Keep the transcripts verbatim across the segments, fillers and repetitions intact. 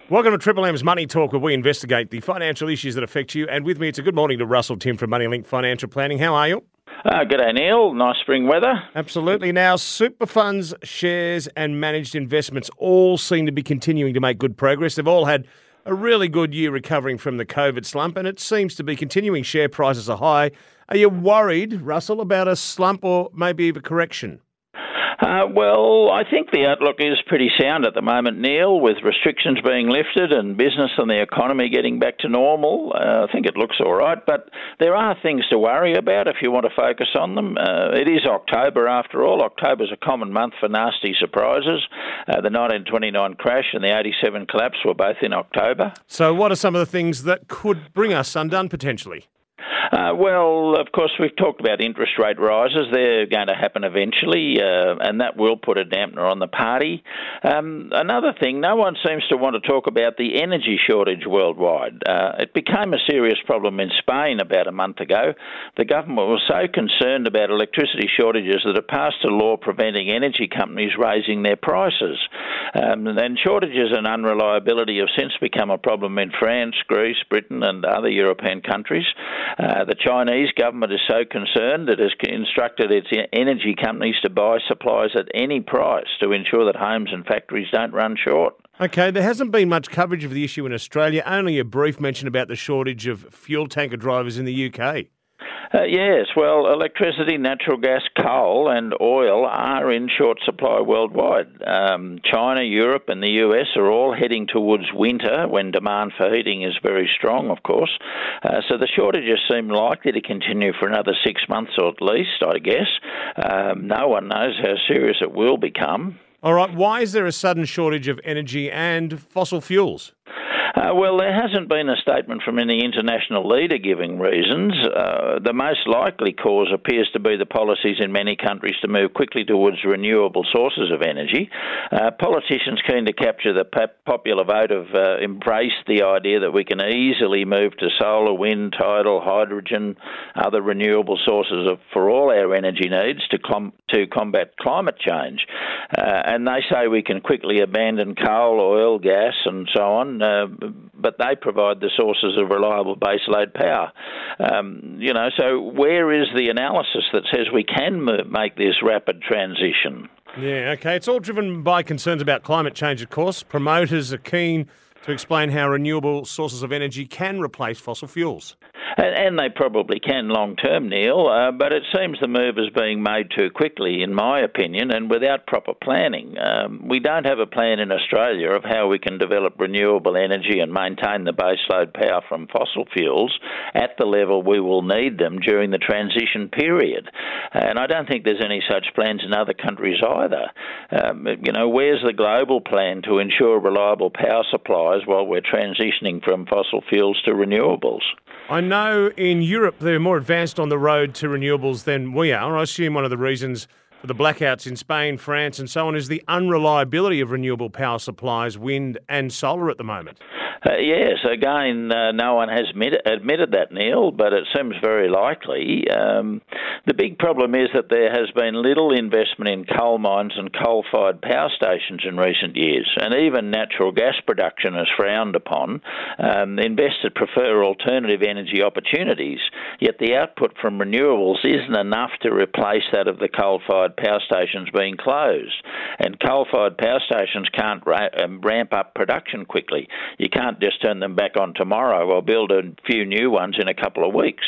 Welcome to Triple M's Money Talk, where we investigate the financial issues that affect you. And with me, it's a good morning to Russell Tim from MoneyLink Financial Planning. How are you? Uh, good day, Neil. Nice spring weather. Absolutely. Now, super funds, shares and managed investments all seem to be continuing to make good progress. They've all had a really good year recovering from the COVID slump, and it seems to be continuing. Share prices are high. Are you worried, Russell, about a slump or maybe even a correction? Uh, well, I think the outlook is pretty sound at the moment, Neil, with restrictions being lifted and business and the economy getting back to normal. Uh, I think it looks all right, but there are things to worry about if you want to focus on them. Uh, it is October, after all. October's a common month for nasty surprises. Uh, the nineteen twenty-nine crash and the eighty-seven collapse were both in October. So what are some of the things that could bring us undone potentially? Uh, well, of course, we've talked about interest rate rises. They're going to happen eventually, uh, and that will put a dampener on the party. Um, another thing, no one seems to want to talk about the energy shortage worldwide. Uh, it became a serious problem in Spain about a month ago. The government was so concerned about electricity shortages that it passed a law preventing energy companies raising their prices. Um, and shortages and unreliability have since become a problem in France, Greece, Britain and other European countries. Uh, the Chinese government is so concerned it has instructed its energy companies to buy supplies at any price to ensure that homes and factories don't run short. Okay, there hasn't been much coverage of the issue in Australia, only a brief mention about the shortage of fuel tanker drivers in the U K. Uh, yes, well, electricity, natural gas, coal and oil are in short supply worldwide. Um, China, Europe and the U S are all heading towards winter when demand for heating is very strong, of course. Uh, so the shortages seem likely to continue for another six months or at least, I guess. Um, no one knows how serious it will become. All right, why is there a sudden shortage of energy and fossil fuels? Uh, well, there hasn't been a statement from any international leader giving reasons. Uh, the most likely cause appears to be the policies in many countries to move quickly towards renewable sources of energy. Uh, politicians keen to capture the popular vote have uh, embraced the idea that we can easily move to solar, wind, tidal, hydrogen, other renewable sources of, for all our energy needs to, com- to combat climate change. Uh, and they say we can quickly abandon coal, oil, gas and so on. Uh, but they provide the sources of reliable baseload power. Um, you know, so where is the analysis that says we can make this rapid transition? Yeah, okay. It's all driven by concerns about climate change, of course. Promoters are keen to explain how renewable sources of energy can replace fossil fuels. And, and they probably can long term, Neil, uh, but it seems the move is being made too quickly, in my opinion, and without proper planning. Um, we don't have a plan in Australia of how we can develop renewable energy and maintain the baseload power from fossil fuels at the level we will need them during the transition period. And I don't think there's any such plans in other countries either. Um, you know, where's the global plan to ensure reliable power supplies while we're transitioning from fossil fuels to renewables? I know in Europe they're more advanced on the road to renewables than we are. I assume one of the reasons for the blackouts in Spain, France and so on is the unreliability of renewable power supplies, wind and solar at the moment. Uh, yes, again, uh, no one has admitted, admitted that, Neil, but it seems very likely. Um, the big problem is that there has been little investment in coal mines and coal-fired power stations in recent years, and even natural gas production is frowned upon. Um, investors prefer alternative energy opportunities, yet the output from renewables isn't enough to replace that of the coal-fired power stations being closed. And coal-fired power stations can't ra- um, ramp up production quickly. You can't just turn them back on tomorrow or build a few new ones in a couple of weeks.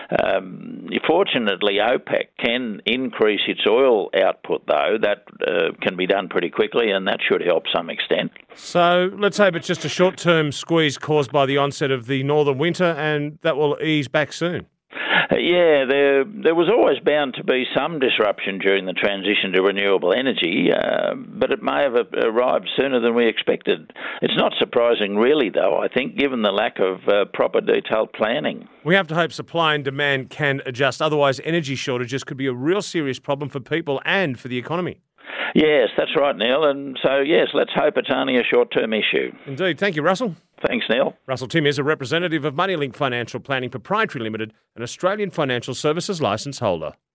Um, fortunately, OPEC can increase its oil output, though. That uh, can be done pretty quickly, and that should help some extent. So let's hope it's just a short-term squeeze caused by the onset of the northern winter, and that will ease back soon. Uh, yeah, there there was always bound to be some disruption during the transition to renewable energy, uh, but it may have arrived sooner than we expected. It's not surprising, really, though, I think, given the lack of uh, proper detailed planning. We have to hope supply and demand can adjust. Otherwise, energy shortages could be a real serious problem for people and for the economy. Yes, that's right, Neil. And so, yes, let's hope it's only a short-term issue. Indeed. Thank you, Russell. Thanks, Neil. Russell Tim is a representative of MoneyLink Financial Planning Proprietary Limited, an Australian financial services licence holder.